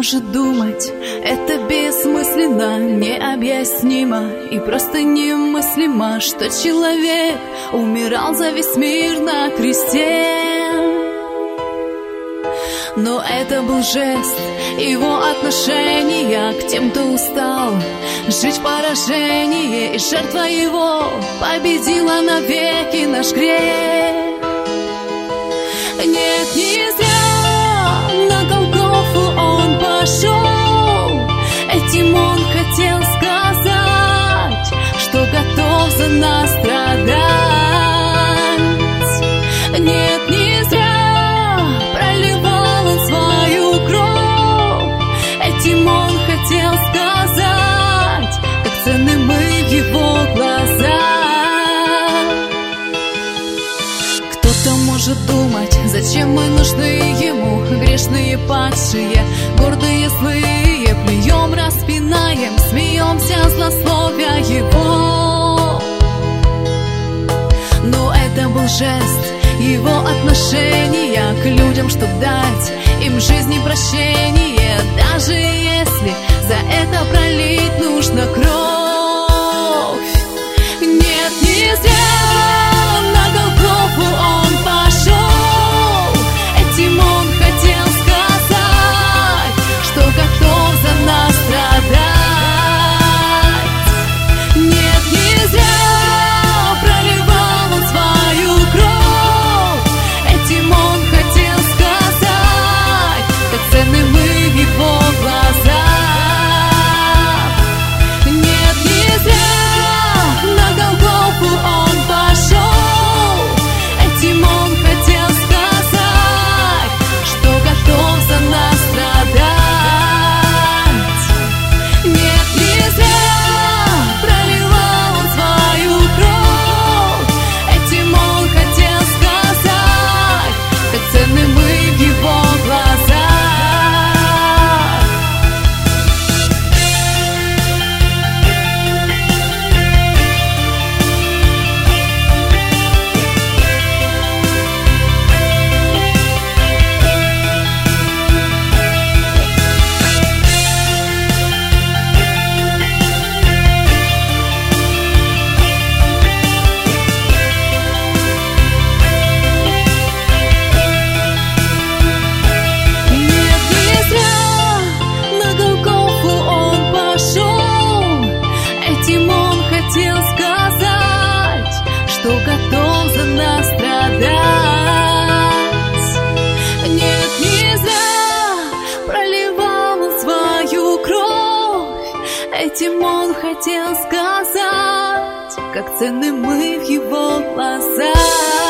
может думать, это бессмысленно, необъяснимо и просто немыслимо, что человек умирал за весь мир на кресте. Но это был жест его отношения к тем, кто устал жить в поражении, и жертва его победила навеки наш грех. Нет, не зря на Голгофу он пошел, этим он хотел сказать, что готов за нас страдать. Нет, не зря проливал он свою кровь, этим он хотел сказать, как ценны мы в его глазах. Кто-то может думать, зачем мы нужны ему, грешные падшие, гордые злые, плюем, распинаем, смеемся, злословя его. Но это был жест его отношения к людям, чтоб дать им жизнь и прощение, даже если за это пролить нужно кровь. Нет, не зря на Голгофу он пошел, этим он хотел сказать, что готов за нас страдать. Нет, не зря проливал он свою кровь, этим он хотел сказать, как ценны мы в его глазах. Нет, не зря на Голгофу он пошел, этим он хотел сказать, что готов за нас страдать. Нет, не зря проливал он свою кровь, этим он хотел сказать, как ценны мы в его глазах. Этим он хотел сказать, как ценны мы в его глазах.